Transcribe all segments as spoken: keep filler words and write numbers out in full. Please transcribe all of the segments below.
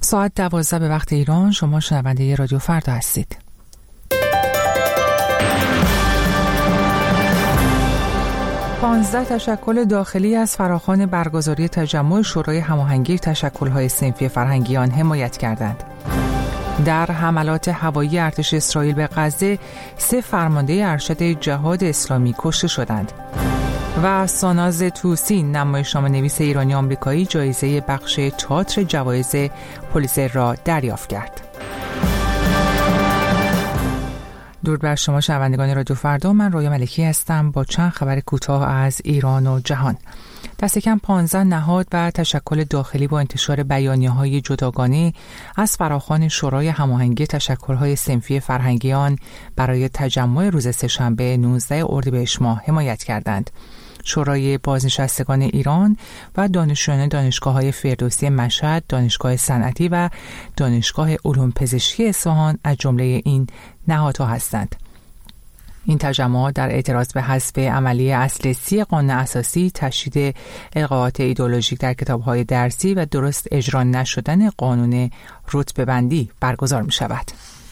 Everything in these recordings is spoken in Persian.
ساعت دوازده به وقت ایران. شما شنونده رادیو فردا هستید. پانزده تشکل داخلی از فراخوان برگزاری تجمع شورای هماهنگی تشکل‌های صنفی فرهنگیان حمایت کردند. در حملات هوایی ارتش اسرائیل به غزه، سه فرمانده ارشد جهاد اسلامی کشته شدند. و ساناز توسی، نمایشنامه‌نویس ایرانی آمریکایی، جایزه بخش تئاتر جوایز پولیتزر را دریافت کرد. درود بر شما شنوندگان رادیو فردا. من رویا ملکی هستم با چند خبر کوتاه از ایران و جهان. دست کم پانزده نهاد و تشکل داخلی با انتشار بیانیه‌های جداگانه از فراخوان شورای هماهنگی تشکل‌های صنفی فرهنگیان برای تجمع روز سه‌شنبه نوزده اردیبهشت ماه حمایت کردند. شورای بازنشستگان ایران و دانشجویان دانشگاه‌های فردوسی مشهد، دانشگاه صنعتی و دانشگاه علوم پزشکی اصفهان از جمله این نهادها هستند. این تجمع در اعتراض به حذف عملی اصل سی قانون اساسی، تشدید القاءات ایدئولوژیک در کتاب‌های درسی و درست اجرا نشدن قانون رتبه‌بندی برگزار می‌شود.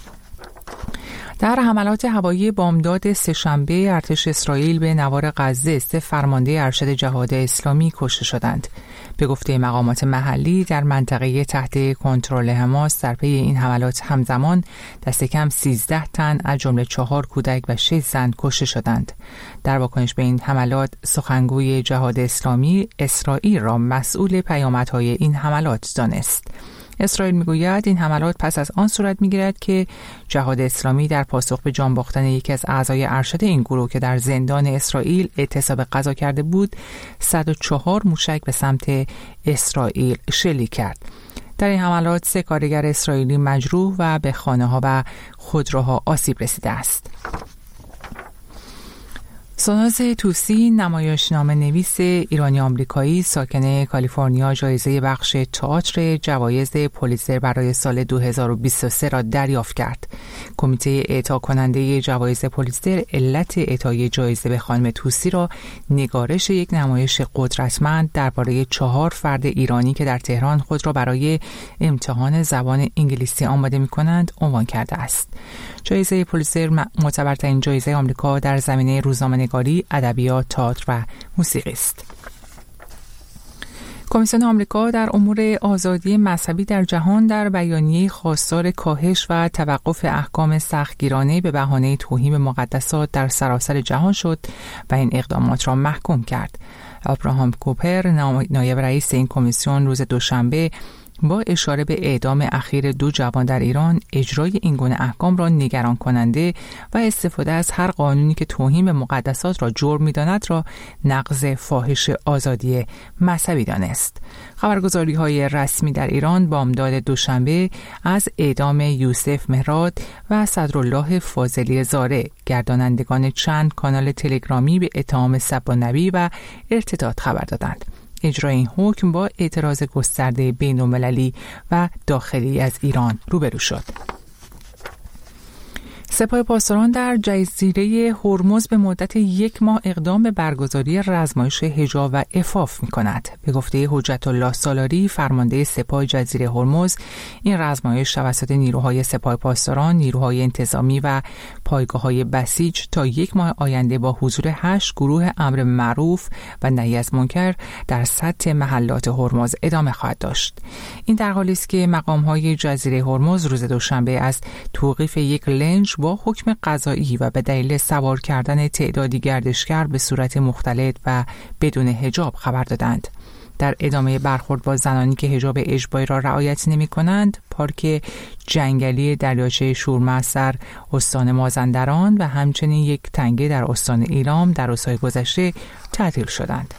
در حملات هوایی بامداد سه‌شنبه ارتش اسرائیل به نوار غزه، سه فرمانده ارشد جهاد اسلامی کشته شدند. به گفته مقامات محلی، در منطقه تحت کنترل حماس در پی این حملات همزمان دست کم سیزده تن از جمله چهار کودک و شش زن کشته شدند. در واکنش به این حملات، سخنگوی جهاد اسلامی اسرائیل را مسئول پیامدهای این حملات دانست. اسرائیل میگوید این حملات پس از آن صورت میگیرد که جهاد اسلامی در پاسخ به جان باختن یکی از اعضای ارشد این گروه که در زندان اسرائیل اعتصاب غذا کرده بود، صد و چهار موشک به سمت اسرائیل شلیک کرد. در این حملات سه کارگر اسرائیلی مجروح و به خانه‌ها و خودروها آسیب رسیده است. ساناز توسی، نمایشنامه نویس ایرانی آمریکایی ساکن کالیفرنیا، جایزه بخش تئاتر جوایز پولیتزر برای سال دو هزار و بیست و سه را دریافت کرد. کمیته اعطا کننده جوایز پولیتزر علت اعطای جایزه به خانم توسی را نگارش یک نمایش قدرتمند درباره چهار فرد ایرانی که در تهران خود را برای امتحان زبان انگلیسی آماده می‌کنند عنوان کرده است. جایزه پولیتزر معتبرترین جایزه آمریکا در زمینه روزنامه‌نگاری، ادبیات، تئاتر و موسیقی است. کمیسیون آمریکا در امور آزادی مذهبی در جهان در بیانیه خواستار کاهش و توقف احکام سختگیرانه به بهانه توهین مقدسات در سراسر جهان شد و این اقدامات را محکوم کرد. ابراهام کوپر، نایب رئیس این کمیسیون، روز دوشنبه با اشاره به اعدام اخیر دو جوان در ایران، اجرای این گونه احکام را نگران کننده و استفاده از هر قانونی که توهین به مقدسات را جرم می‌داند را نقض فاحش آزادی مذهبی دانست. خبرگزاری‌های رسمی در ایران بامداد دوشنبه از اعدام یوسف مهراد و صدرالله فاضلی زاره، گردانندگان چند کانال تلگرامی، به اتهام سب النبی و ارتداد خبر دادند. اجرای این حکم با اعتراض گسترده بین‌المللی و داخلی از ایران روبرو شد. سپاه پاسداران در جزیره هرمز به مدت یک ماه اقدام به برگزاری رزمایش حجاب و عفاف می‌کند. به گفته حجت الله سالاری، فرمانده سپاه جزیره هرمز، این رزمایش توسط نیروهای سپاه پاسداران، نیروهای انتظامی و پایگاه‌های بسیج تا یک ماه آینده با حضور هشت گروه امر معروف و نهی از منکر در سطح محلات هرمز ادامه خواهد داشت. این در حالی است که مقام‌های جزیره هرمز روز دوشنبه از توقیف یک لنج با حکم قضایی و به دلیل سوار کردن تعدادی گردشگر به صورت مختلط و بدون حجاب خبر دادند. در ادامه برخورد با زنانی که حجاب اجباری را رعایت نمی کنند، پارک جنگلی دریاچه شورمست در استان مازندران و همچنین یک تنگه در استان ایلام در روزهای گذشته تعطیل شدند.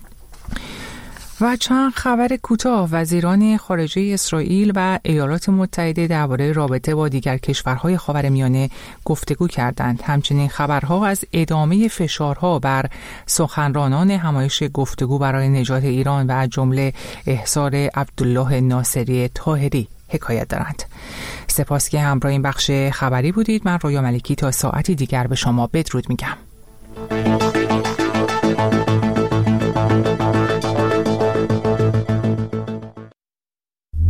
و چند خبر کوتاه. وزیران خارجه اسرائیل و ایالات متحده درباره رابطه با دیگر کشورهای خاورمیانه گفتگو کردند. همچنین خبرها از ادامه فشارها بر سخنرانان همایش گفتگو برای نجات ایران و از جمله احضار عبدالله ناصری طاهری حکایت دارند. سپاس که همراه این بخش خبری بودید. من رویا ملکی تا ساعتی دیگر به شما بدرود میگم.